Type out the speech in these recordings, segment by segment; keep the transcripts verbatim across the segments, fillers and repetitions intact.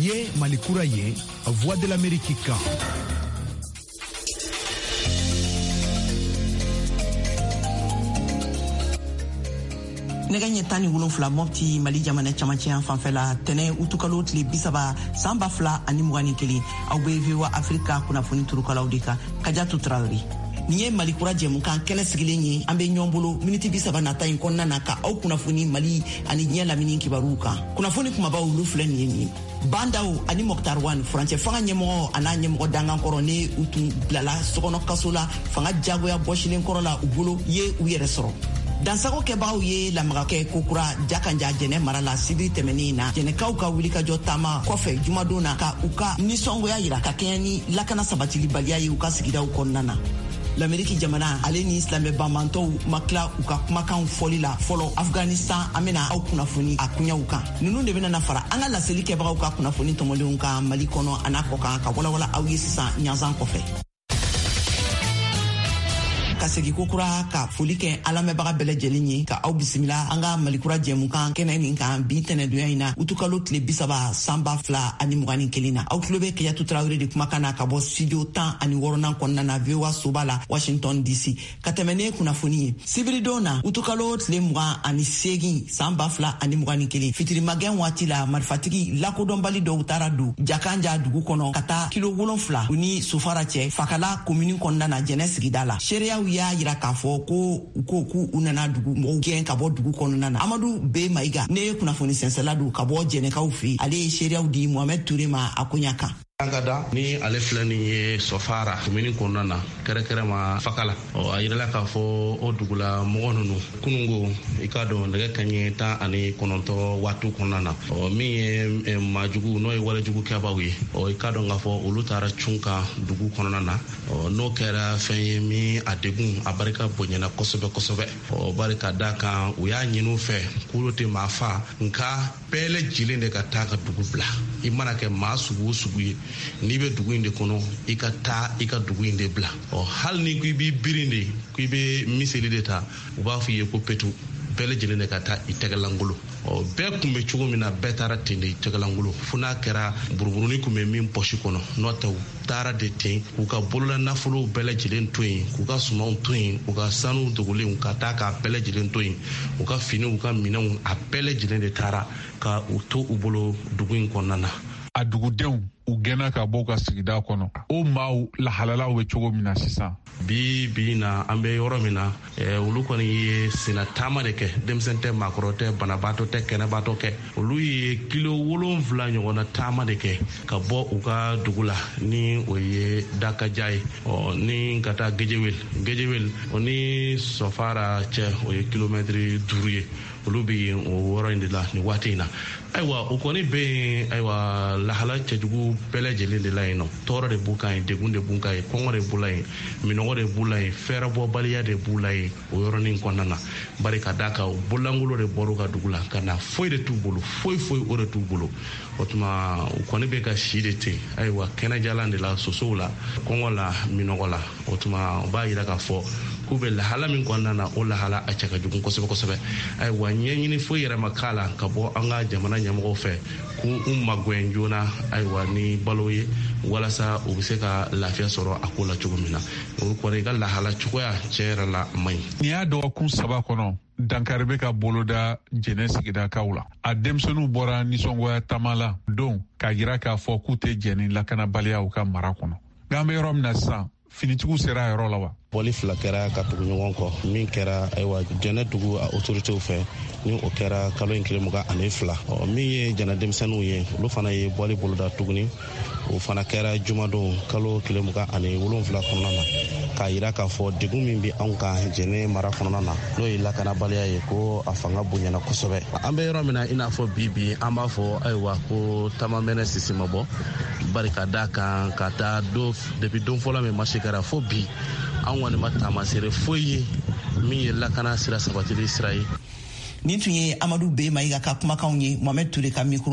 ye Mali kura ye Voix de l'Amérique kan. nɛgɛ ɲɛ tan ni wolonfila mɔpti Mali jamana camancɛ yan fanfɛla tɛnɛ utukalo tile bisaba san ba fila ani mugan ni kelen aw be V O A Afrika kunnafoni turukalaw de kan Kajatu Traoré. Nin ye Mali kura jɛmukan kɛnɛ sigilen ye an be ɲɔgɔn bolo miniti bisaba nata in kɔnɔna na ka aw kunnafoni Mali ani diɲɛ lamini kibaruw kan. Kunnafoni kumabaw olu filɛ nin ye nin Bandaw ani Mokhtar Wan furancɛ fanga ɲɛmɔgɔ a n'a ɲɛmɔgɔ dangan kɔrɔ ne u tun bilala sokɔnɔ kaso la fanga jagoya bɔsilen kɔrɔ la u bolo ye u yɛrɛ sɔrɔ. Dansago kɛbagaw ye lamagakɛ kokura jakanja jɛnɛ mara la sibiri tɛmɛnin na jɛnɛkaw ka wulikajɔ taama kɔfɛ jumadon na ka u ka nisɔngoya yira ka kɛɲɛ ni lakana sabatilibaliya ye u ka sigidaw kɔnɔna na. L'Amérique jamana ale ni silamɛ bamantɔw ma tila u ka kumakanw fɔli la fɔlɔ Afghanistan an bena aw kunnafoni a kuɲaw kan. Ninnu de bena na fara an ka laseli kɛbagaw ka kunnafoni tɔmɔlenw kan Mali kɔnɔ a n'a kɔ kan ka walawala aw ye sisan ɲanzan kɔfɛ. Ka segi kokura ka foli kɛ alamɛbaga bɛɛ lajɛlen ye ka aw bisimila an ka Malikura jɛmukan kɛnɛ min kan bi tɛnɛdonya in na utukalo tile bisaba san ba fila ani mugan ni kelen na aw tulo bɛ Kajatu Traoré de kumakan na ka bɔ studio tan ani wɔɔrɔnan kɔnɔna na V O A soba la Washington D C ka tɛmɛ ne kunnafoni ye sibiridon na utukalo tile mugan ani segin san ba fila ani mugan ni kelen fitirimagɛn waati la marifatigi lakodɔnbali dɔw taara don Jakanja dugu kɔnɔ ka taa kilo wolonfila u ni Sofara cɛ Fakala komini kɔnɔna na jɛnɛ sigida la seereyaw y'a yira k'a fɔ ko u ko k'u u nana dugu mɔgɔw gɛn ka bɔ dugu kɔnɔna na. Amadu B. Maiga ne ye kunnafoni sɛnsɛla don ka bɔ jɛnɛkaw fɛ ale ye seereyaw di Mohamed Touré ma a koɲa kan. Angada ni ale filɛ nin ye Sofara komini kɔnɔna na kɛrɛkɛrɛ ma Fakala ɔ a yirala k'a fɔ o dugula mɔgɔ ninnu kunungo i k'a dɔn nɛgɛ kaɲɛ tan ani kɔnɔntɔn waati kɔnɔna na ɔ min ye maajugu n'o ye walejugu kɛbaaw ye ɔ i k'a dɔn k'a fɔ olu taara cun kan dugu kɔnɔna na ɔ n'o kɛra fɛn ye min a degun a barika bonyana kosɛbɛ kosɛbɛ ɔ bari ka da kan u y'a ɲini u fɛ k'olu tɛ maa fa nka bɛɛ lajɛlen de ka taa ka dugu bila i mana kɛ maa sugu o sugu ye n'i bɛ dugu in de kɔnɔ i ka taa i ka dugu in de bila ɔ hali ni ko i b'i birin de ko i bɛ miseli de ta u b'a fɔ i ye ko petu bɛɛ lajɛlen de ka taa i tɛgɛlankolo ɔ bɛɛ kun bɛ cogo min na bɛɛ taara ten de i tɛgɛlankolo fo n'a kɛra buruburunin kun bɛ min pɔsi kɔnɔ n'o tɛ u taara de ten k'u ka bolola nafolow bɛɛ lajɛlen to yen k'u ka sumanw to yen k'u ka sanu dogolenw ka taa k'a bɛɛ lajɛlen to yen u ka finiw u ka minɛnw a bɛɛ lajɛlen de taara ka u to u bolo dugu in kɔnɔna na. A dugudenw u gɛnna ka bɔ ka sigida kɔnɔ o maaw lahalalaw bɛ cogo min na sisan bi bi na an bɛ yɔrɔ min na olu kɔni ye sena taama de kɛ denmisɛn tɛ maakɔrɔ tɛ banabaatɔ tɛ kɛnɛbaatɔ kɛ olu ye kilo wolonfila ɲɔgɔnna taama de kɛ ka bɔ u ka dugu la ni o ye Dakaja ye ɔ ni ka taa Gejewel Gejewel o ni Sofara cɛ o ye kilomɛtiri duuru ye olu bɛ yen o yɔrɔ in de la nin waati in na ayiwa o kɔni bɛ yen ayiwa lahala cɛjugu bɛɛ lajɛlen de la yen nɔ tɔɔrɔ de b'u kan yen degun de b'u kan yen kɔngɔ de b'u la yen minɔgɔ de b'u la yen fɛɛrɛbɔbaliya de b'u la yen o yɔrɔnin kɔnɔna na bari ka d'a kan bololankolon de bɔr'u ka dugu la ka na foyi de t'u bolo foyi foyi o de t'u bolo o tuma u kɔni bɛ ka si de ten ayiwa kɛnɛjalan de la sosow la kɔngɔ la minɔgɔ la o tuma u b'a yira k'a fɔ k'u bɛ lahala min kɔnɔna na o lahala a cɛ ka jugu kosɛbɛ kosɛbɛ ayiwa ɲɛɲini foyi yɛrɛ ma k'a la ka bɔ an ka jamana ɲɛmɔgɔw fɛ k'u magwɛn joona ayiwa ni balo ye walasa u bɛ se ka lafiya sɔrɔ a ko la cogo min na o kɔni ka lahala cogoya cɛ yɛrɛ la man ɲi. Nin y'a dɔgɔkun saba kɔnɔ dankari bɛ ka boloda jɛnɛ sigidakaw la a denmisɛnninw bɔra nisɔngoya taama la don k'a jira k'a fɔ k'u tɛ jɛn ni lakanabaliyaw ka mara kɔnɔ nka an bɛ yɔrɔ min na sisan finitigiw sera a yɔrɔ la wa. Bɔli fila kɛra ka tugu ɲɔgɔn kɔ min kɛra ayiwa jɛnɛ dugu a autoritew fɛ ni o kɛra kalo in kile mugan ani fila ɔ min ye jɛnɛ denmisɛnninw ye olu fana ye bɔli boloda tuguni o fana kɛra jumadon kalo kile mugan ani wolonfila kɔnɔna na k'a yira k'a fɔ degun min bɛ anw kan jɛnɛ mara kɔnɔna na n'o ye lakanabaliya ye ko a fanga bonyana kosɛbɛ an bɛ yɔrɔ min na i n'a fɔ bi bi an b'a fɔ ayiwa ko taamamɛnɛ sisi ma bɔ bari ka d'a kan ka taa don depuis don fɔlɔ min marché kɛra fo bi an kɔni ma taamasere foyi ye min ye lakana sira sabatili sira ye. Nin tun ye Amadu B. Maiga ka kumakanw ye Mohamed Touré ka mikro la.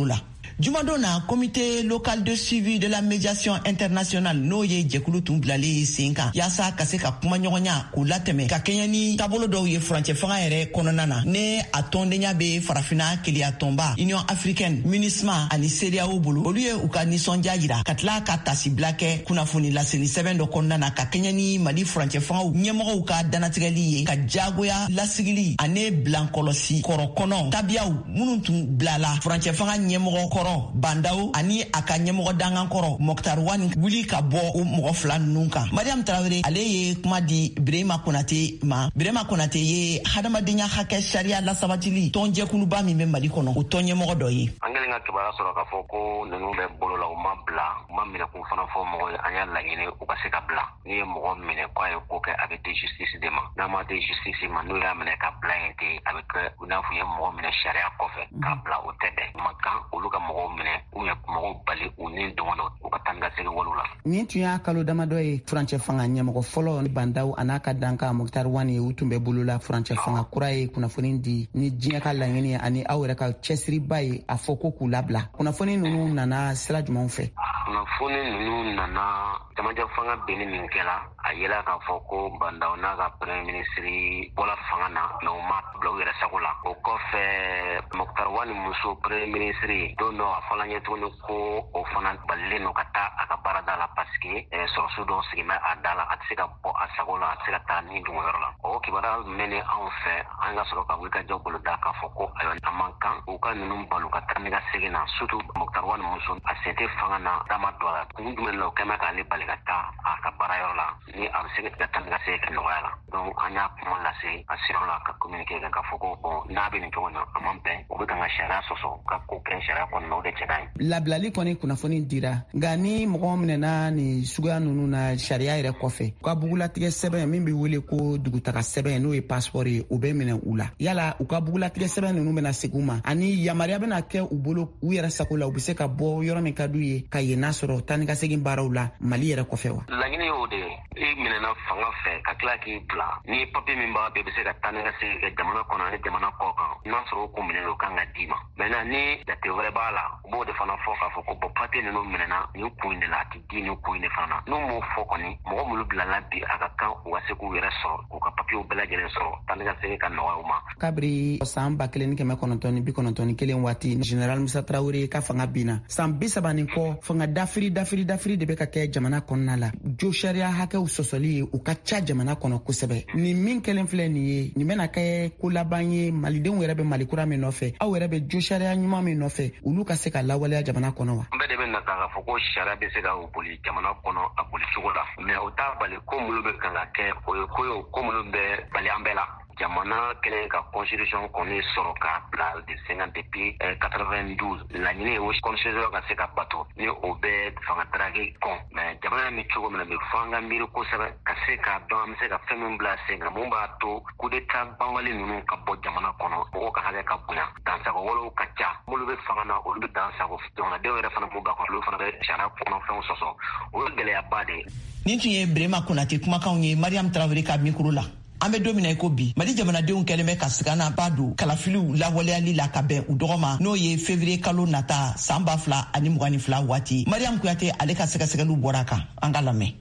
Jumadona, comité local de suivi de la médiation internationale n'o ye jɛkulu tun bilalen sen kan yasa ka se ka kuma ɲɔgɔnya k'u latɛmɛ ka kɛɲɛ ni taabolo dɔw ye furancɛ fanga yɛrɛ kɔnɔna na ne a tɔndenya be farafina keleya tɔnba Union africaine MINUSMA ani C D A O bolo olu ye u ka nisɔndiya yira ka tila ka tasibila kɛ kunnafoni laseli sɛbɛn dɔ kɔnɔna na ka kɛɲɛ ni Mali furancɛ fangaw ɲɛmɔgɔw ka danatigɛli ye ka jagoya lasigili ani bilankɔlɔsi kɔrɔ kɔnɔ tabiyaw minnu tun bilala furancɛ fanga ɲɛmɔgɔ kɔrɔ Bandaw ani a ka ɲɛmɔgɔ dangan kɔrɔ Mokhtar Wani wuli ka bɔ o mɔgɔ fila ninnu kan. Mariam Traoré ale ye kuma di Birema Konate ma. Birema Konate ye hadamadenya hakɛ sariya lasabatili tɔnjɛkuluba min bɛ Mali kɔnɔ o tɔnɲɛmɔgɔ dɔ ye. An kɛlen ka kibaruya sɔrɔ k'a fɔ ko ninnu bɛ bolo la u ma bila u ma minɛ k'u fana fɔ mɔgɔ ye an y'a laɲini u ka se ka bila n'i ye mɔgɔ minɛ k'a ye ko kɛ a bɛ di justice de ma n'a ma di justice ma n'u y'a minɛ ka bila yen ten a bɛ kɛ i n'a fɔ u ye mɔgɔ minɛ sariya kɔfɛ k'a bila o tɛ dɛ ma kan olu ka mɔgɔw minɛ u ye mɔgɔw bali u ni dɔgɔnɔ u ka taa ni ka segin waliw la. Nin tun y'a kalo damadɔ ye furancɛ fanga ɲɛmɔgɔ fɔlɔ Bandaw a n'a ka dankan Mokhtar Wani ye u tun bɛ bolola furancɛ fanga kura ye kunnafoni di ni diɲɛ ka laɲini ani aw yɛrɛ ka cɛsiriba ye a fɔ ko k'u labila kunnafoni ninnu nana sira jumɛnw fɛ? Kunnafoni ninnu nana jamajɛ fanga benni min kɛla a yela k'a fɔ ko Bandaw n'a ka premier ministre bɔla fanga na mɛ u ma bila u yɛrɛ sago la o kɔfɛ Mokhtar Wani muso premier ministre don dɔ a fɔla ɲɛ tuguni ko o fana balilen no ka taa a ka baarada la parce que sɔrɔsu dɔw sigi bɛ a da la a tɛ se ka bɔ a sago la a tɛ se ka taa ni dunguyɔrɔ la o kibaruya mɛnni anw fɛ an ka sɔrɔ ka wuli ka jɔ bolo da k'a fɔ ko ayiwa a man kan u ka ninnu balo ka taa ni ka segin na surtout Mokhtar Wani muso a sen tɛ fanga na dama dɔ la kun jumɛn la o kɛmɛ k'ale bali ka taa a ka baarayɔrɔ la ni a bɛ se ka taa ni ka segin kɛ nɔgɔya la donc an y'a kuma lase a siraw la ka communiquer kɛ k'a fɔ ko bon n'a bɛ nin cogo in na a man bɛn u bɛ kan ka sariya sɔsɔ ka ko kɛ sariya kɔnɔna o de cɛ ka ɲi. Labilali kɔni kunnafoni dira nka ni mɔgɔ minɛna ni suguya ninnu na sariya yɛrɛ kɔfɛ u ka bugulatigɛ sɛbɛn min bɛ wele ko dugutaga sɛbɛn n'o ye passeport ye o bɛ minɛ u la yala u ka bugulatigɛ sɛbɛn ninnu bɛna segin u ma ani yamaruya bɛna kɛ u bolo u yɛrɛ sago la u bɛ se ka bɔ yɔrɔ min ka d'u ye ka yen n'a sɔrɔ taa ni ka segin baaraw la Mali yɛrɛ kɔfɛ wa? Laɲini y'o de ye i minɛna fanga fɛ ka tila k'i bila ni papiye min b'a bɛɛ bɛ se ka taa ni ka segin kɛ jamana kɔnɔ ani jamana kɔ kan n'a sɔrɔ o kun minɛ o kan ka d'i ma maintenant ni jate wɛrɛ b'a la u b'o de fana fɔ k'a fɔ ko bɔn papiye ninnu minɛna nin kun in de la a tɛ di nin kun in de fana n'u m'o fɔ kɔni mɔgɔ minnu bilala bi a ka kan u ka se k'u yɛrɛ sɔrɔ k'u ka papiyew bɛɛ lajɛlen sɔrɔ taa ni ka segin ka nɔgɔya u ma. Kabiri san ba kelen ni kɛmɛ kɔnɔntɔn ni bi kɔnɔntɔn ni kelen waati General Musa Traoré ka fanga binna san bi saba ni kɔ fanga dafiri dafiri dafiri de bɛ ka kɛ jamana kɔnɔna la jo sariya hakɛw sɔsɔli ye u ka ca jamana kɔnɔ kosɛbɛ nin min kelen filɛ nin ye nin bɛna kɛ ko laban ye malidenw yɛrɛ bɛ Mali kura min nɔfɛ aw yɛrɛ bɛ jo sariya ɲuman min nɔfɛ olu ka se ka lawaleya jamana kɔnɔ wa? N bɛɛ de bɛ na k'a fɔ ko sariya bɛ se ka boli jamana kɔnɔ a boli cogo la mais o t'a bali ko minnu bɛ kan ka kɛ o ye ko ye ko minnu bɛ bali an bɛɛ la. Jamana kɛlen ka constitution kɔni sɔrɔ k'a bila de cinquante depuis quatre-vingt-douze laɲini ye o constitution ka se ka bato ni o bɛ fanga daraki kɔn mais jamana bɛ cogo min na bɛ fɔ an ka miiri kosɛbɛ ka se k'a dɔn an bɛ se ka fɛn min bila sen kan mun b'a to coup d'état banbali ninnu ka bɔ jamana kɔnɔ mɔgɔw ka hakɛ ka bonya dansago walew ka ca minnu bɛ fanga na olu bɛ dansago jamanadenw yɛrɛ fana b'u ba kɔnɔ olu fana bɛ sariya kɔnɔfɛnw sɔsɔ o ye gɛlɛyaba de ye. Nin tun ye Birema Konate kumakanw ye Mariam Traoré ka mikro la. An bɛ don min na i ko bi Mali jamanadenw kɛlen bɛ ka sigana ba don kalafiliw lawaleyali la ka bɛn u dɔgɔ ma n'o ye février kalo nata san ba fila ani mugan ni fila waati Mariam Kuyate ale ka sɛgɛsɛgɛliw bɔra a kan an ka lamɛn.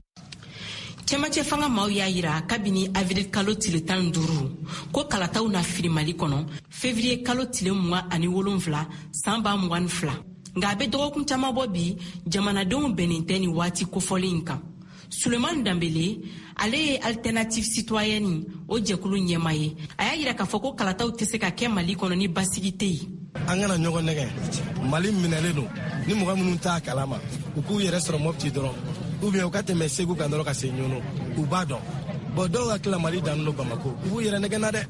Cɛmancɛ fanga maaw y'a yira kabini avril kalo tile tan ni duuru ko kalataw na fili Mali kɔnɔ février kalo tile mugan ani wolonfila san ba mugan ni fila nka a bɛ dɔgɔkun caman bɔ bi jamanadenw bɛnnen tɛ ni waati kofɔlen in kan. Suleman Dambele ale ye alternative citoyenne o jɛkulu ɲɛma ye a y'a yira k'a fɔ ko kalataw tɛ se ka kɛ Mali kɔnɔ ni basigi tɛ yen. An kana ɲɔgɔn nɛgɛ Mali minɛlen don ni mɔgɔ minnu t'a kalama u k'u yɛrɛ sɔrɔ Mopti dɔrɔn ou bien u ka tɛmɛ Segu kan dɔrɔn ka se Ɲono u b'a dɔn bon dɔw ka tila Mali dannen don Bamako u b'u yɛrɛ nɛgɛ na dɛ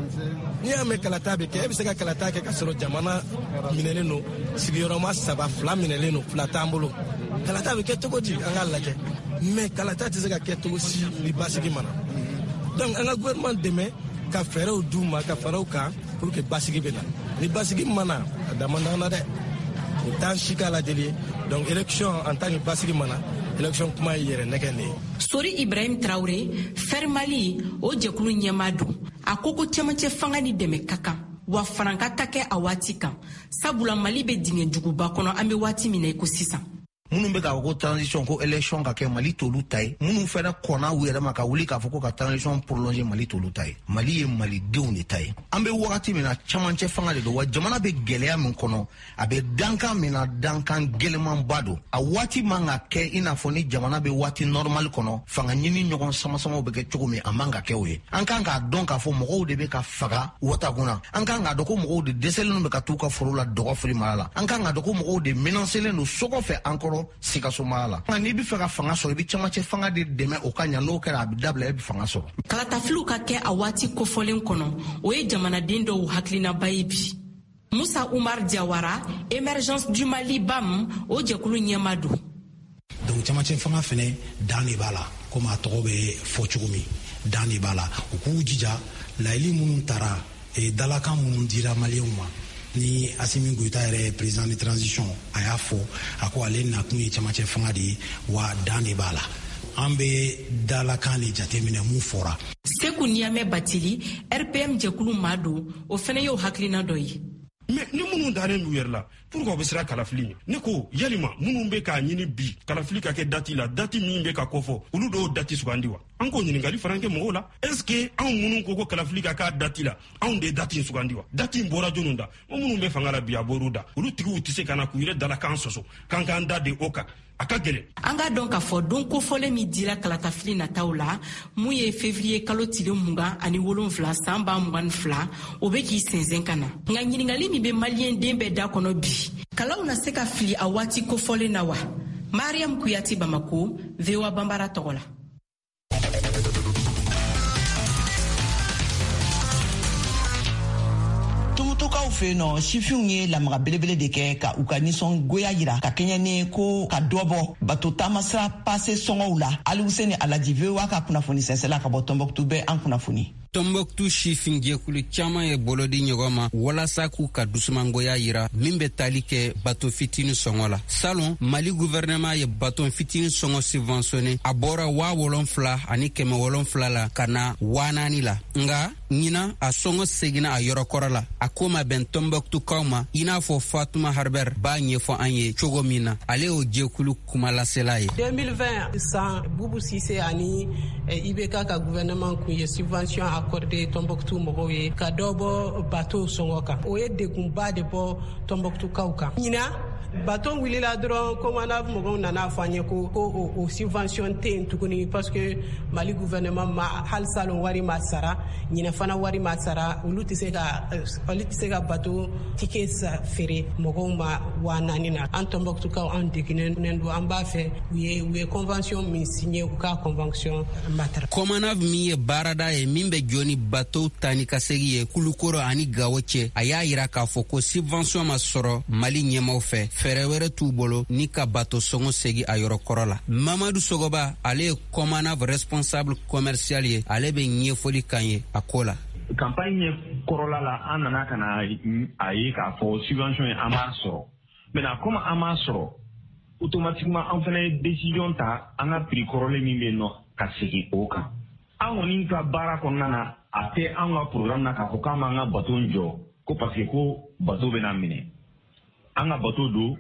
n'i y'a mɛn kalata bɛ kɛ e bɛ se ka kalata kɛ ka sɔrɔ jamana minɛlen don sigiyɔrɔma saba fila minɛlen don fila t'an bolo kalata bɛ kɛ cogo di an k'a lajɛ mais kalata tɛ se ka kɛ cogo si ni basigi mana donc an ka gouvernement dɛmɛ ka fɛɛrɛw d'u ma ka fɛɛrɛw kan pour que basigi bɛ na ni basigi mana a damana na dɛ o t'an si k'a lajɛli ye donc élection en tant que basigi mana élection kuma ye yɛrɛ nɛgɛ de ye. Sori Ibrahim Traoré Fer Mali o jɛkulu ɲɛmaa don a ko ko cɛmancɛ fanga ni dɛmɛ ka kan wa faranka ka kɛ a waati kan sabula Mali be dingɛ juguba kɔnɔ an be waati min na iko sisan. Munun be ka ko transition ko election ka kɛ Mali tolu tay munun fɛnɛ kɔna u yɛrɛ ma ka wuli ka fɔ ko ka transition prolonger Mali tolu tay Mali ye Mali denw de tay an be wagati min na camancɛ fanga de do wa jamana be gɛlɛya min kɔnɔ a be dankan min na dankan gɛlɛman ba do a waati man ka kɛ ina fɔ ni jamana be waati normal kɔnɔ fanga ɲini ɲɔgɔn samasamaw be kɛ cogo min a man ka kɛ o ye an kan ka dɔn ka fɔ mɔgɔw de be ka faga wata kunna an kan ka dɔn ko mɔgɔw de dɛsɛlen be ka t'u ka foro la dɔgɔ fili mara la an kan ka dɔn ko mɔgɔw de menancelen do sɔgɔ fɛ ankɔrɔ Sikaso mala ni bi fɛ ka fanga sɔrɔ bi camancɛ fanga de dɛmɛ o ka ɲa n'o kɛra a bi dabila e bi fanga sɔrɔ kalatafiliw ka kɛ a waati kofɔlen kɔnɔ o ye jamanaden dɔw hakilinaba ye bi Musa Umar Diawara Emergence du Mali B A M o jɛkulu ɲɛma do donc camancɛ fanga fɛnɛ dan de b'a la komi a tɔgɔ bɛ fɔ cogo min dan de b'a la u k'u jija layɛli minnu tara dalakan minnu dira maliyɛnw ma ni Assimi Goïta yɛrɛ président de transition a y'a fɔ a ko ale nakun ye camancɛ fanga de ye wa dan de b'a la an be dalakan de jateminɛ mun fɔra Seku Niamɛ Batili R P M jɛkulu maa do o fɛnɛ y'o hakilina dɔ ye mais ni minnu dalen d'u yɛrɛ la pourquoi bɛ sira kalafili ne ko yalima minnu bɛ k'a ɲini bi kalafili ka kɛ dati la dati min bɛ ka kɔfɔ olu dɔw dati sugandi wa an k'o ɲininkali fana kɛ mɔgɔw la est ce que anw minnu ko ko kalafili ka k'a dati la anw de dati sugandi wa dati bɔra jɔnw da o minnu bɛ fanga la bi a bɔr'u da olu tigiw tɛ se ka na k'u yɛrɛ dala kan sɔsɔ kan k'an da de o kan a ka gɛlɛn an ka dɔn k'a fɔ don kofɔlen min dira kalatafili nataw la mun ye février kalo tile mugan ani wolonfila san ba mugan ni fila o be k'i sɛnsɛn ka na nka ɲininkali min be maliyɛn den bɛɛ da kɔnɔ bi kalaw na se ka fili a waati kofɔlen na wa Mariam Kuyati Bamako V O A Bambara tɔgɔ la Tumutukaw fe no sifinw ye lamaga belebele de kɛ ka u ka nisɔn goya yira ka kɛɲɛ ni ko ka dɔbɔ bato tamasira pase sɔngɔw la Aliuseni Alaji V O A ka kunnafoni sɛnsɛla ka bɔ Tombouctou bɛ an kunnafoni Tombouctou sifin jɛkulu caman ye bolodi ɲɔgɔn ma walasa k'u ka dusumangoya yira min bɛ tali kɛ bato fitini sɔngɔ la salon Mali gouvernement ye bato fitini sɔngɔ subventionné a bɔra waa wolonfila ani kɛmɛ wolonfila la ka na waa naani la nga ɲina a sɔngɔ seginna a yɔrɔ kɔrɔ la a ko ma bɛn Tombouctoukaw ma i n'a fɔ Fatuma Harbert b'a ɲɛfɔ an ye cogo min na ale y'o jɛkulu kumalasela ye deux mille vingt san Boubou Cissé ani I B K ka gouvernement kun ye subvention accordé Tombouctou mɔgɔw ye ka dɔ bɔ bateau sɔngɔ kan o ye degunba de bɔ Tombouctoukaw kan ɲina bateau wulila dɔrɔn commandant mɔgɔw nana fɔ an ye ko ko o subvention tɛ yen tuguni parce que Mali gouvernement ma hali salon wari ma sara ɲinɛ fana wari ma sara olu tɛ se ka olu tɛ se ka bateau ticket sa feere mɔgɔw ma waa naani na an Tombouctoukaw an degunnen don an b'a fɛ u ye u ye convention min signé u ka convention matara commandant min ye baarada ye min bɛ jɔ ni bateau tani ka segi ye kulukoro ani Gawo cɛ a y'a yira k'a fɔ ko subvention ma sɔrɔ Mali ɲɛmaw fɛ fɛɛrɛ wɛrɛ t'u bolo ni ka bato sɔngɔ segi a yɔrɔ kɔrɔ la Mamadu Sogoba ale ye commandant responsable commercial ye ale bɛ ɲɛfɔli kan ye a ko la campagne kɔrɔla la an nana ka na a ye k'a fɔ subvention ye an b'a sɔrɔ maintenant comme an b'a sɔrɔ automatiquement an fana ye décision ta an ka prix kɔrɔlen min bɛ yen nɔ ka segin o kan an kɔni ka baara kɔnɔna na a tɛ an ka programme na k'a fɔ k'an b'an ka bateau jɔ ko parce que ko bateau bɛna minɛ an ka bateau don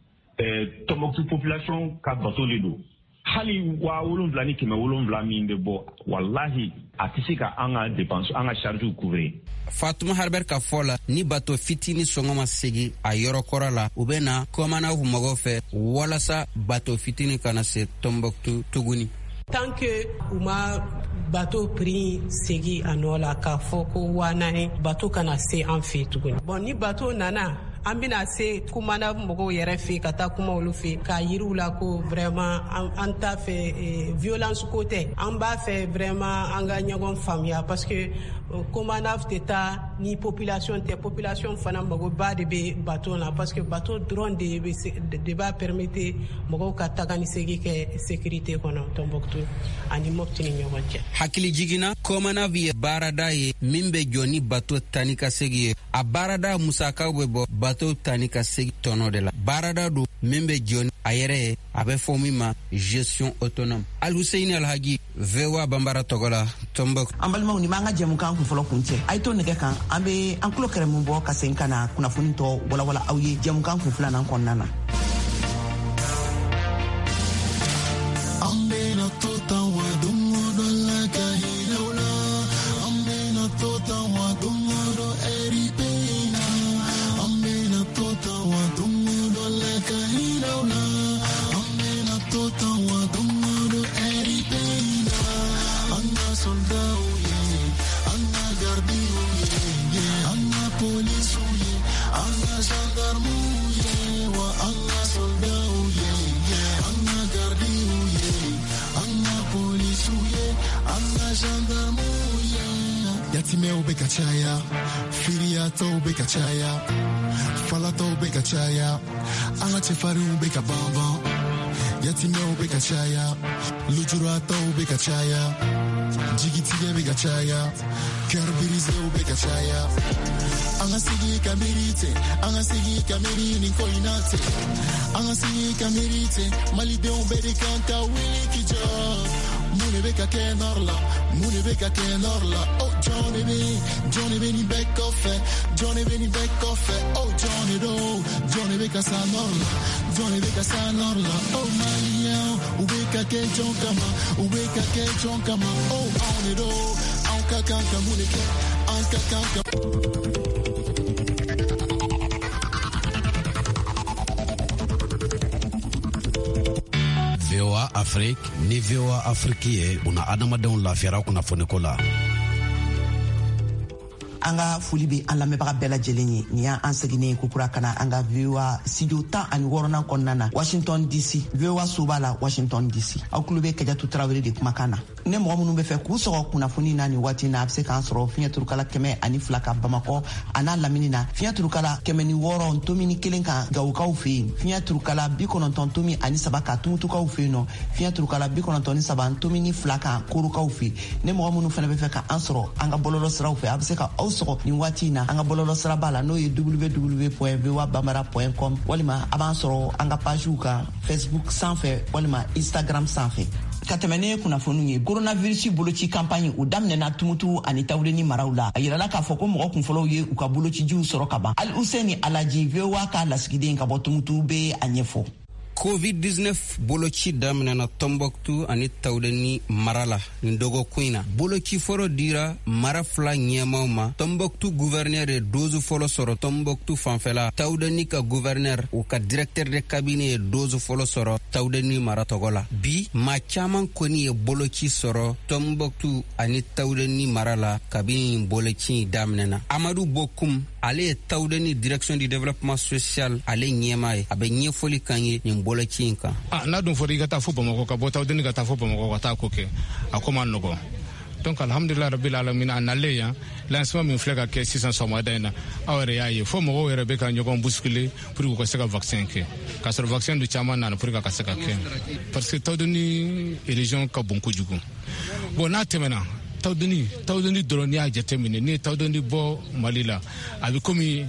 Tombouctou population ka bateau de don hali waa wolonwula ni kɛmɛ wolonwula min bɛ bɔ walahi a tɛ se ka an ka dépense an ka charge couvrir Fatuma Harbert ka fɔ la ni bato fitini sɔngɔ ma segi a yɔrɔ kɔrɔ la u bɛ na commandant mɔgɔw fɛ walasa bato fitini kana se Tombouctou tuguni tant que u ma bateau prix segi a nɔ la k'a fɔ ko waa naani bateau kana se an fɛ tuguni bon ni bateau nana an bɛna se kumana mɔgɔw yɛrɛ fɛ ka taa kuma olu fɛ k'a yiriw la ko vraiment an t'a fɛ violence ko tɛ an b'a fɛ vraiment an ka ɲɔgɔn faamuya parce que commandant tɛ taa ni population tɛ population fana magoba de bɛ bateau na parce que bateau dɔrɔn de bɛ de b'a permettre mɔgɔw ka taga ni segin kɛ sécurité kɔnɔ Tombouctou ani Mopti ni ɲɔgɔn cɛ. Hakili jiginna commandant ye baarada ye min bɛ jɔ ni bateau tani ka segin ye a baarada musakaw bɛ bɔ bateau tani ka segi tɔnɔ de la baarada do min bɛ jɔ a yɛrɛ ye a bɛ fɔ min ma gestion autonome. Al-Hussein Alhaji, V O A Bambara tɔgɔ la Tombouctou. An balimaw ni b'an ka jɛmukan kun fɔlɔ kun cɛ a ye to nɛgɛ kan an bɛ an tulo kɛrɛ mun bɔ ka segin ka na kunnafoni tɔ walawala aw ye jɛmukan kun filanan kɔnɔna na. Yatimeo beka chaya, firiato beka chaya, falato beka chaya, anga chefaru beka bamba. Yatimeo beka chaya, lujurato beka chaya, jigitige beka chaya, kerbirizeo beka chaya. Anga sigi kamirite, anga sigi kamirini koinate, anga sigi kamirite, malideo beri kanta wiki job. Mune beka ke norla, mune beka ke norla. Oh Johnny B, Johnny Benny back off, Johnny Benny back off. Oh Johnny Do, Johnny beka sa norla, Johnny beka sa norla. Oh Malia, ubeka ke jonkama, ubeka ke jonkama. Oh Johnny Do, anka kanka mune ke, anka kanka. V O A Afrique ni V O A Afrique ye una adamadenw lafiyara kunnafoni ko la. An ka foli be an lamɛnbaga bɛɛ lajɛlen ye nin y'an seginnen kokura kana an ka V O A studio tan ani wɔɔrɔnan kɔnɔna na Washington D C. V O A so b'a la Washington D C. aw tulo bɛ Kajatu Tarawele de kumakan na. Ne mɔgɔ minnu bɛ fɛ k'u sɔgɔ kunnafoni na nin waati na a bɛ se k'an sɔrɔ fiɲɛ turukala kɛmɛ ani fila ka Bamakɔ a n'a lamini na fiɲɛ turukala kɛmɛ ni wɔɔrɔ ntomini kelen kan Gawukaw fɛ yen fiɲɛ turukala bi kɔnɔntɔn ntomi ani saba ka Tumutukaw fɛ yen nɔ fiɲɛ turukala bi kɔnɔntɔn ni saba ntomini fila kan Korokaw fɛ yen. Ne mɔgɔ minnu fana bɛ fɛ ka an sɔrɔ an ka bɔlɔlɔ siraw fɛ a bɛ se ka aw sɔgɔ nin waati na an ka bɔlɔlɔ sira b'a la n'o ye w w w point v o a bambara point com walima a b'an sɔrɔ an ka pagew kan Facebook sanfɛ walima Instagram sanfɛ. Ka tɛmɛ ne kunnafoniw ye coronavirus boloci campagne o daminɛna Tumutu ani Tawuleni maraw la a yirala k'a fɔ ko mɔgɔ kunfɔlɔw ye u ka bolocijiw sɔrɔ ka ban. Al-Hussein Alhaji, V O A ka lasigiden ka bɔ Tumutu bɛ a ɲɛfɔ. covid dix-neuf boloci daminɛna Tombouctou ani Tawuleni mara la nin dɔgɔkun in na. Boloci fɔlɔ dira mara fila ɲɛmaw ma. Tombouctou gouverneur ye dose fɔlɔ sɔrɔ Tombouctou fanfɛla. Tawuleni ka gouverneur u ka directeur de cabinet ye dose fɔlɔ sɔrɔ Tawuleni mara tɔgɔ la. Bi maa caman kɔni ye boloci sɔrɔ Tombouctou ani Tawuleni mara la kabini boloci daminɛna. Amadou Bokoum ale ye Tawuleni direction du développement social ale ɲɛma ye. A bɛ ɲɛfɔli kan ye nin boloci in kan. Ah, n'a dun fɔra i ka taa fo Bamakɔ ka bɔ Tawuleni ka taa fo Bamakɔ ka taa ko kɛ a ko man nɔgɔ. Donc alhamdulillah rabbil alamin a nalen yan lancement min filɛ ka kɛ sisan sɔgɔmada in na aw yɛrɛ y'a ye fo mɔgɔw yɛrɛ bɛ ka ɲɔgɔn bousculer pour que u ka se ka vaccin kɛ k'a sɔrɔ vaccin du caman nana pour que a ka se ka kɛ parce que Tawuleni région ka bon kojugu. Bon n'a tɛmɛna Tawuleni Tawuleni dɔrɔn n'i y'a jateminɛ n'i ye Tawuleni bɔ Mali la a bɛ komi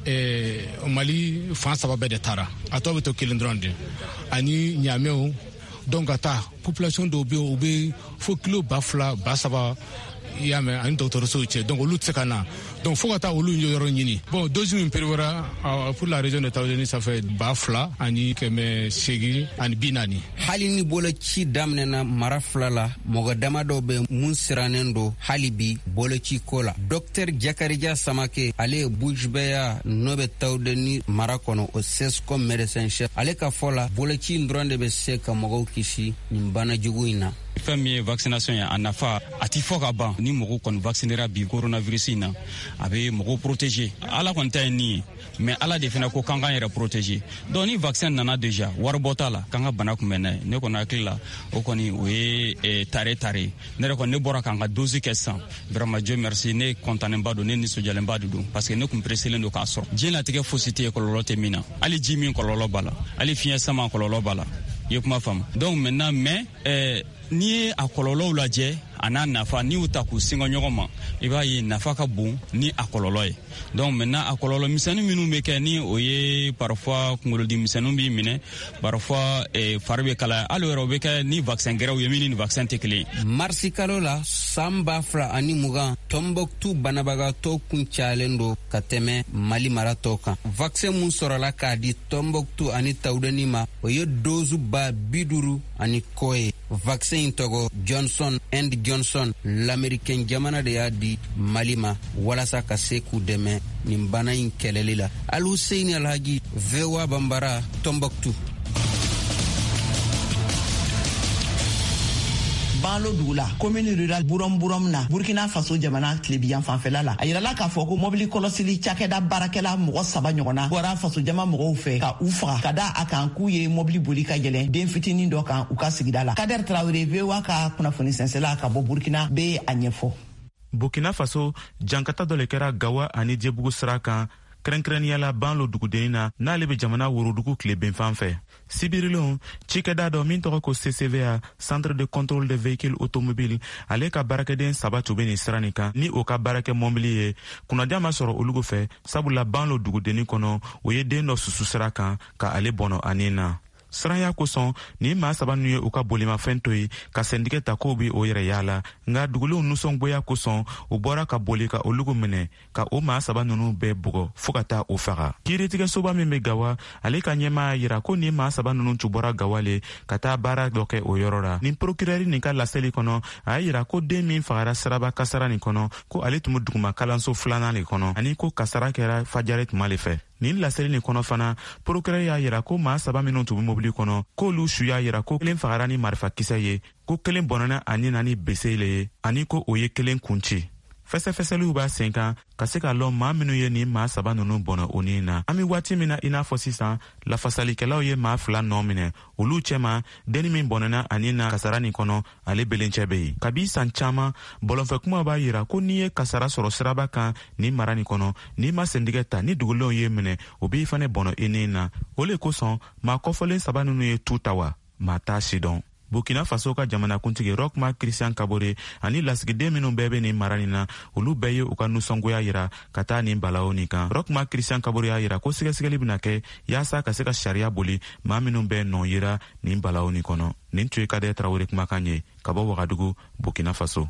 ɛɛ Mali fan saba bɛɛ de taara a tɔ bɛ to kelen dɔrɔn de ani Ɲamɛw donc ka taa population dɔw bɛ yen u bɛ fo kilo ba fila ba saba i y'a mɛn ani dɔgɔtɔrɔsow cɛ donc olu tɛ se ka na donc fo ka taa olu yɔrɔ ɲini. Bon dose min perewara pour la région de Tawuleni ça fait ba fila ani kɛmɛ seegin ani bi naani. Hali ni boloci daminɛna mara fila la mɔgɔ dama dɔw bɛ mun sirannen don hali bi boloci ko la. Docteur Jakarija Samake ale ye bujbɛya n'o bɛ Tawuleni mara kɔnɔ o S E S comme médecin chef ale ka fɔ la boloci in dɔrɔn de bɛ se ka mɔgɔw kisi nin bana jugu in na. Fɛn min ye vaccination ye a nafa a ti fɔ ka ban ni mɔgɔw kɔni vaccinera bi coronavirus in na a bɛ mɔgɔw protéger ala kɔni ta ye nin ye mais ala de fana ko k'an k'an yɛrɛ protéger donc ni vaccin nana déjà waribɔ t'a la k'an ka bana kunbɛn n'a ye ne kɔni hakili la o kɔni o ye eh, tare tare ne yɛrɛ kɔni ne bɔra k'an ka dose kɛ sisan vraiment Dieu merci ne kɔntanenba don ne nisɔndiyalenba de don parce que ne kun presselen don k'a sɔrɔ diɲɛlatigɛ fosi tɛ yen kɔlɔlɔ tɛ min na hali ji min kɔlɔlɔ b'a la hali fiɲɛ sama kɔlɔlɔ b'a la i ye kuma faamu donc maintenant mais eh, n'i ye a kɔlɔlɔw lajɛ a n'a nafa n'i y'u ta k'u singa ɲɔgɔn ma i b'a ye nafa ka bon ni a kɔlɔlɔ ye. Donc maintenant a kɔlɔlɔ misɛnnin minnu bɛ kɛ ni o ye parfois kunkolodi misɛnninw b'i minɛ, parfois eh, fari bɛ kalaya, hali yɛrɛ o bɛ kɛ ni vaccin gɛrɛw ye min ni vaccin tɛ kelen ye. Marisi kalo la san ba fila ani mugan Tombouctou banabagatɔ kun cayalen do ka tɛmɛ Mali mara tɔw kan. Vaccin mun sɔrɔla k'a di Tombouctou ani Tawudeni ma o ye dozu ba bi duuru ani kɔ ye. Vaccin in tɔgɔ Johnson and Johnson l'Américain jamana de y'a di Mali ma walasa ka se k'u dɛmɛ nin bana in kɛlɛli la. Al Hussein Alhaji, V O A Bambara, Tombouctou. Banlo Dugula, commune rurale Burom Burom na Burkina Faso jamana tilebiyan fanfɛla la. A yirala k'a fɔ ko mobili kɔlɔsili cakɛda baarakɛla mɔgɔ saba ɲɔgɔnna bɔra faso jama mɔgɔw fɛ ka u faga ka da a kan k'u ye mobili boli ka yɛlɛn den fitinin dɔ kan u ka sigida la. Kader Traoré, V O A ka kunnafoni sɛnsɛla ka bɔ Burkina be a ɲɛfɔ. Burkina Faso jankata dɔ le kɛra Gawa ani Djebugu sira kan kɛrɛnkɛrɛnniyala Banlo dugudeni na n'ale be jamana worodugu tilebenfan fɛ. Sibirilon cikɛda dɔ min tɔgɔ ko C C V A, Centre de contrôle des véhicules automobiles, ale ka baarakɛden saba tun be nin sira nin kan ni o ka baarakɛ mɔbili ye. Kunnadiya ma sɔrɔ olugu fɛ sabula Banlo dugudeni kɔnɔ o ye den dɔ susu sira kan ka ale bɔnɔ ani na. Siranya kosɔn ni maa saba nu ye u ka bolimafɛn to ye ka sɛndigɛ ta k'o bi o yɛrɛ yaala nga dugulenw nusɔngoya kosɔn u bɔra ka boli ka olugu minɛ ka o maa saba nunu bɛɛ bugɔ fɔɔ ka taa o faga. Kiiritigɛsoba min be Gawa ale ka ɲɛmaa yira ko ni maa saba nunu tun bɔra Gawa le ka taa baara dɔ kɛ o yɔrɔ la. Nin procurɛri nin ka laseli kɔnɔ a y'a yira ko den min fagara siraba kasara nin kɔnɔ ko ale tun be duguma kalanso filanan le kɔnɔ ani ko kasara kɛra fajare tuma le fɛ. Nin laseli nin kɔnɔ fana procureur y'a yira ko maa saba minnu tun be mobili kɔnɔ k'olu su y'a yira ko kelen fagara ni marifakisɛ ye ko kelen bɔnɛna ani na ni bese le ye ani ko o ye kelen kunci. Fɛsɛfɛsɛliw b'a sen kan ka se ka lɔn maa minnu ye nin maa saba nunu bɔnɛ o nin na. An be waati min na i n'a fɔ sisan lafasalikɛlaw ye maa fila nɔ minɛ olu cɛma deni min bɔnɛna ani na kasara nin kɔnɔ ale belencɛ be yen. Kabi san caaman bɔlɔnfɛ kuma b'a yira ko n'i ye kasara sɔrɔ siraba kan nin mara nin kɔnɔ n'i ma sendigɛ ta ni dugulenw ye minɛ o b'i fana bɔnɔ i nin na. O le kosɔn maa kɔfɔlen saba nunu ye tu ta wa maa t'a sidɔn. Burkina Faso ka jamanakuntigi Rochmark Christian Kabore ani lasigiden minnu bɛɛ be nin mara nin na olu bɛɛ ye u ka nusɔngoya yira ka taa nin balawo nin kan. Rochmark Christian Kabore y'a yira ko sɛgɛsɛgɛli bena kɛ yaasa ka se ka sariya boli maa minnu bɛ nɔ yira nin balawo nin kɔnɔ. Nin tun ye Kader Traoré kumakan ye ka bɔ Wagadugu, Burkina Faso.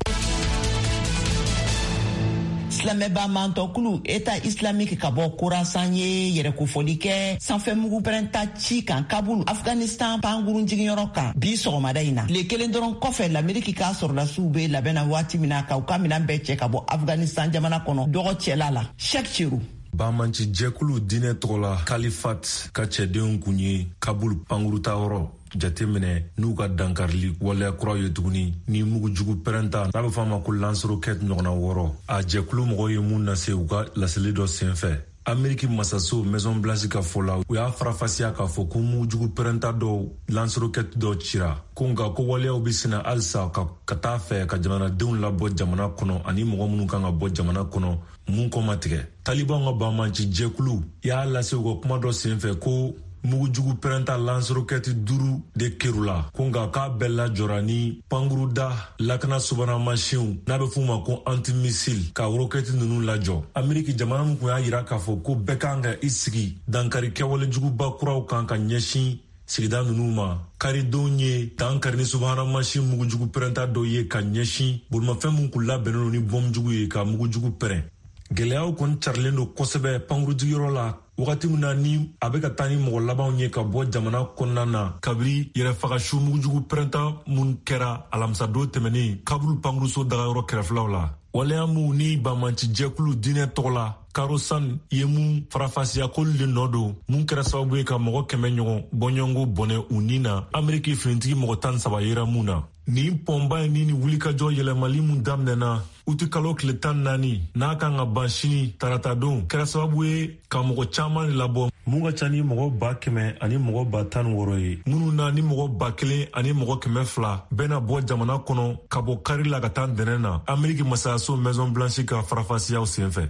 Silamɛba mantɔkulu État islamique ka bɔ Khorasan ye yɛrɛkofɔli kɛ sanfɛmugu pɛrɛnta ci kan Kabul, Afghanistan pangurun jiginyɔrɔ kan bi sɔgɔmada in na. Le kelen dɔrɔn kɔfɛ l'Amérique ka sɔrɔdasiw be labɛnna waati min na ka u ka minan bɛɛ cɛ ka bɔ Afghanistan jamana kɔnɔ dɔgɔ cɛla la. Cheikh Chirou. Bamanci jɛkulu diinɛ tɔgɔ la Kalifat ka cɛdenw kun ye Kabul panguruta yɔrɔ jateminɛ n'u ka dankarili waleya kuraw ye tuguni ni mugujugu pɛrɛnta n'a bɛ fɔ a ma ko Lanzarote ɲɔgɔnna wɔɔrɔ. A jɛkulu mɔgɔw ye mun lase u ka laseli dɔ senfɛ. Ameriki masaso Maison Blanche ka fɔ la u y'a farafasiya k'a fɔ ko mugujugu pɛrɛnta dɔw Lanzarote dɔ cira ko nka ko waleyaw bi sena halisa ka, ka taa fɛ ka jamanadenw labɔ jamana kɔnɔ ani mɔgɔ minnu kan ka bɔ jamana kɔnɔ mun kɔmatigɛ. Taliban ka Bamanci jɛkulu y'a lase u ka kuma dɔ senfɛ ko mugujugu pɛrɛnta Lanzarote duru de kerula ko nka k'a bɛɛ lajɔra ni panguruda lakana subana mansinw n'a bɛ f'u ma ko antimisil ka rokɛti ninnu lajɔ. Ameriki jamana min kun y'a yira k'a fɔ ko bɛɛ kan ka i sigi dankari kɛwalejuguba kuraw kan ka ɲɛsin sigida ninnu ma. Karidenw ye dankari ni subana mansin mugujugu pɛrɛnta dɔ ye ka ɲɛsin bolimafɛn min kun labɛnnen don ni bɔmjugu ye ka mugujugu pɛrɛn. Gɛlɛyaw kɔni carilen don kosɛbɛ pangurujigiyɔrɔ la wagati min na ni a bɛ ka taa ni mɔgɔ labanw ye ka bɔ jamana kɔnɔna na kabiri yɛrɛfagasu mugujugu pɛrɛnta mun kɛra alamisadon tɛmɛnen Kabul panguruso dagayɔrɔ kɛrɛfɛlaw la. Waleya mun ni Bamanci jɛkulu diinɛ tɔgɔ la Karosan ye mun farafasiya k'olu le nɔ don mun kɛra sababu ye ka mɔgɔ kɛmɛ ɲɔgɔn bɔɲɔngo bɔnɛ u ni na. Ameriki finitigi mɔgɔ tan saba yera mun na. Nin pɔnba ye ni ni wulikajɔ yɛlɛmali mun daminɛna uti kalo tile tan naani n'a kan ka ban sini tarata don kɛra sababu ye ka mɔgɔ caman labɔ mun ka ca ni mɔgɔ ba kɛmɛ ani mɔgɔ ba tan ni wɔɔrɔ ye minnu na ni mɔgɔ ba kelen ani mɔgɔ kɛmɛ fila bɛna bɔ jamana kɔnɔ ka bɔ kari la ka taa dɛnɛ na. Ameriki masayaso Maison Blanche ka farafasiyaw senfɛ.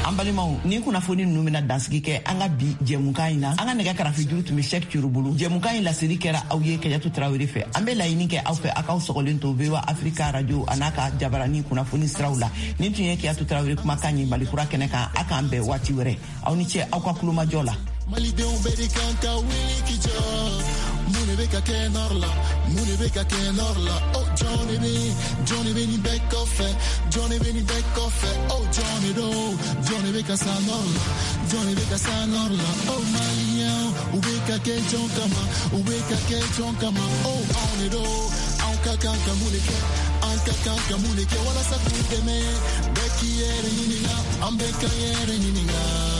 an balimaw ni kunnafoni ninnu bena dansigi kɛ an ka bi jɛmukan ɲi na an ka nɛgɛ karafi juru tun be Cheick Thiour bolo jɛmukan ɲi laseli kɛra aw ye Kɛɲatu Tarawele fɛ an be laɲini kɛ aw fɛ a k'aw sɔgɔlen to V O A Afrika radio a n'a ka jabarani kunnafoni siraw la nin tun ye Kɛɲatu Tarawele kumakan ɲi Malikura kɛnɛ kan a k'an bɛɛ waati wɛrɛ aw ni cɛ aw ka kulomajɔ la Malidenw bɛɛ de kan ka wuli k'i jɔ mun de bɛ ka kɛ nɔr la mun de bɛ ka kɛ nɔr la oh jɔn de bɛ jɔn de bɛ nin bɛɛ kɔfɛ jɔn de bɛ nin bɛɛ kɔfɛ oh jɔn de don jɔn de bɛ ka sa nɔr la jɔn de bɛ ka sa nɔr la oh maliyɛn u bɛ ka kɛ jɔn kama u bɛ ka kɛ jɔn kama oh anw de don anw ka kan ka mun de kɛ an ka kan ka mun de kɛ walasa k'u dɛmɛ bɛɛ k'i yɛrɛ ɲininka an bɛɛ ka yɛrɛ ɲininka.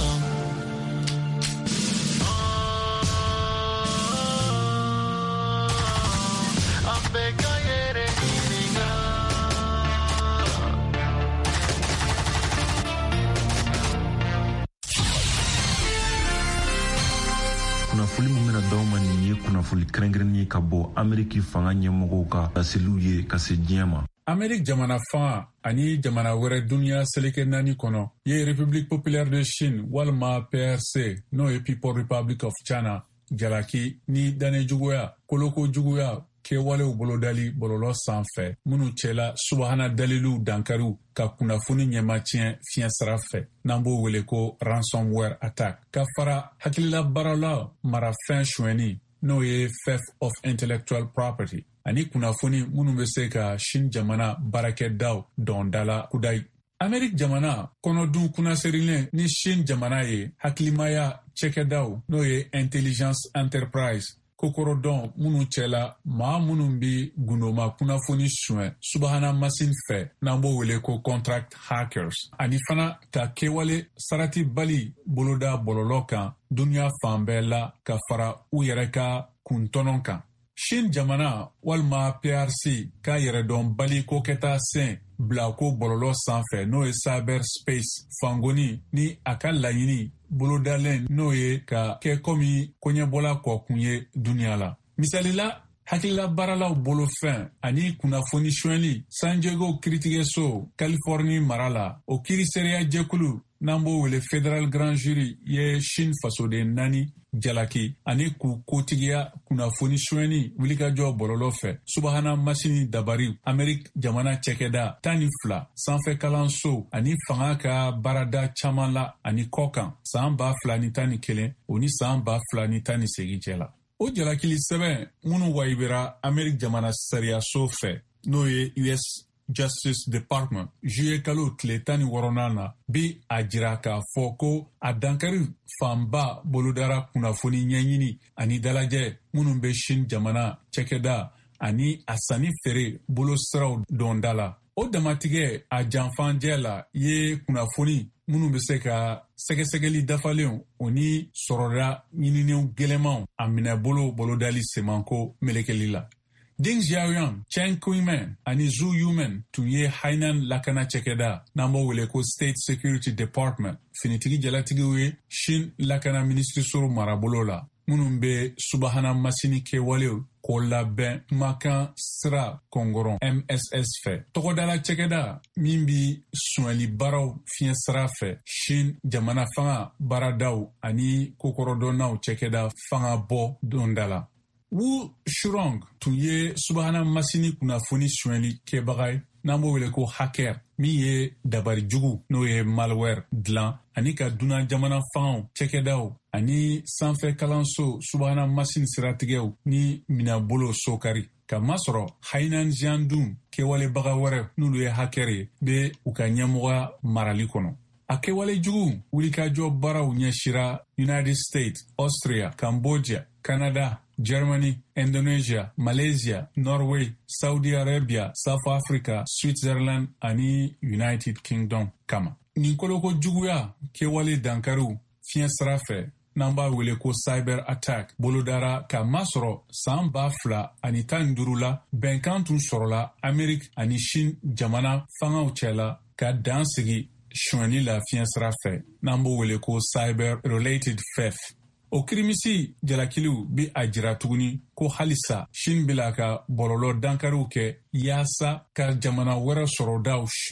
kunnafoli min bena d'aw ma nin ye kunnafoli kɛrɛnkɛrɛnnen ye ka bɔ Ameriki fanga ɲɛmɔgɔw ka laseliw ye ka se diɲɛ ma. Ameriki jamana fanga ani jamana wɛrɛ duniya seleke naani kɔnɔ ye République Populaire de Chine walima P R C n'o ye People Republic of China jalaki ni danne juguya koloko juguya kɛwalew bolodali bɔlɔlɔ sanfɛ minnu cɛla subahana daliliw dankariw ka kunnafoni ɲɛma tiɲɛ fiɲɛ sira fɛ n'an b'o wele ko ransomware attack ka fara hakilila baarala marafɛn suɲɛni n'o ye theft of intellectual property ani kunnafoni minnu bɛ se ka Chine jamana baarakɛdaw dɔndala kudayi. Ameriki jamana kɔnɔdun kunnaserilen ni Chine jamana ye hakilimaya cɛkɛdaw n'o ye intelligence enterprise kokorodɔn minnu cɛla maa minnu bi gundoma kunnafoni suɲɛ subahana masin fɛ n'an b'o wele ko contract hackers ani fana ka kɛwale sarati bali boloda bɔlɔlɔ kan duniya fan bɛɛ la ka fara u yɛrɛ ka kuntɔnɔ kan. Chine jamana walima P R C ka yɛrɛdɔn bali ko kɛta sen bila ko bɔlɔlɔ sanfɛ n'o ye cyberspace fangoni ni a ka laɲini bolodalen n'o ye ka kɛ komi koɲɛbɔla kɔkun ye duniya la. Misalila hakilila baaralaw bolofɛn ani kunnafoni suɲɛli San Diego kiiritigɛso Californie mara la o kiiriseereya jɛkulu n'an b'o wele Federal Grand Jury ye Chine fasoden naani jalaki ani k'u kotigiya kunnafoni suɲɛni wulikajɔ bɔlɔlɔ fɛ subahana masini dabari Ameriki jamana cɛkɛda tan ni fila sanfɛ kalanso ani fanga ka baarada caman la ani kɔkan san ba fila ni tan ni kelen o ni san ba fila ni tan ni segin cɛla. O jalakili sɛbɛn minnu wayibira Ameriki jamana sariyaso fɛ n'o ye U S Justice Department juye kalo tile tan ni wɔɔrɔnan na bi a jira k'a fɔ ko a dankari fanba bolodara kunnafoni ɲɛɲini ani dalajɛ minnu bɛ Chine jamana cɛkɛda ani a sanni feere bolosiraw dɔnda la. O damatigɛ a janfanjɛ la ye kunnafoni minnu bɛ se ka sɛgɛsɛgɛli dafalenw o ni sɔrɔda ɲininiw gɛlɛmanw a minɛ bolo bolodali semanko melekeli la. Ding Xiaoyang, Chen Kuimen ani Zhu Yumen tun ye Hainan lakana cɛkɛda n'an b'o wele ko State Security Department finitigi jalatigiw ye Chine lakana minisiriso marabolo la minnu bɛ subahana masini kɛwalew k'o labɛn kumakan sira kɔngɔrɔn M S S fɛ. Tɔgɔdala cɛkɛda min bi suɲɛli baaraw fiɲɛ sira fɛ Chine jamana fanga baaradaw ani kokorodɔnnaw cɛkɛda fanga bɔ donda la. Wu Shurong tun ye subahana masini kunnafoni suɲɛli kɛbaga ye n'an b'o wele ko hacker min ye dabari jugu n'o ye malware dilan ani ka dunan jamana fangaw cɛkɛdaw ani sanfɛ kalanso subahana masini siratigɛw ni minɛbolo sokari ka masɔrɔ Hainan Jiandun kɛwalebaga wɛrɛ n'olu ye hacker ye bɛ u ka ɲɛmɔgɔya marali kɔnɔ. A kɛwale jugu wulikajɔ baaraw ɲɛsira United States, Austria, Cambodia, Canada, Germany, Indonesia, Malaysia, Norway, Saudi Arabia, South Africa, Switzerland ani United Kingdom kama. Nin koloko juguya kɛwale dankariw fiɲɛ sira fɛ n'an b'a wele ko cyber attack bolodara ka masɔrɔ san ba fila ani tan ni duuru la bɛnkan tun sɔrɔla Ameriki ani Chine jamana fangaw cɛla ka dan sigi suɲɛni la fiɲɛ sira fɛ n'an b'o wele ko cyber related theft. O kirimisi jalakiliw bi a jira tuguni ko halisa Chine bila ka bɔlɔlɔ dankariw kɛ yaasa ka jamana wɛrɛ sɔrɔdaw suɲɛ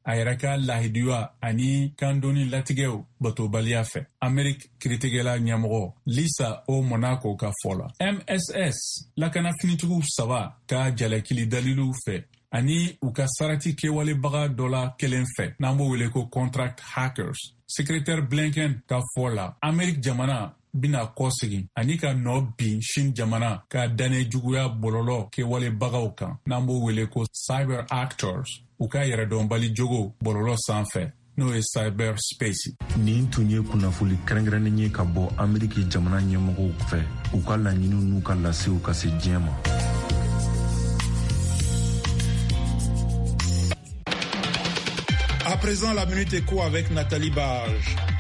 a yɛrɛ ka lahidiya ani kan donni latigɛw batobaliya fɛ. Amerik kiritigɛla ɲɛmɔgɔ Lisa O Monaco ka fɔ la. M S S lakana finitigiw saba ka jalakili dalilu fɛ ani u ka sarati kɛwalebaga dɔ la kelen fɛ n'an b'o wele ko contract hackers. Secrétaire Blinken ka fɔ la Amerik jamana bina kɔsegi ani ka nɔ bin Shin jamana ka danne juguya bɔlɔlɔ kɛwalebagaw kan n'an b'o wele ko cyber actors u ka yɛrɛdɔnbali jogo bɔlɔlɔ sanfɛ n'o ye cyber space. Nin tun ye kunnafoli kɛrɛnkɛrɛnnen ye ka bɔ Ameriki jamana ɲɛmɔgɔw fɛ u ka laɲiniw n'u ka lasew ka se diɲɛ ma. À présent, la minute écho avec Nathalie Barge.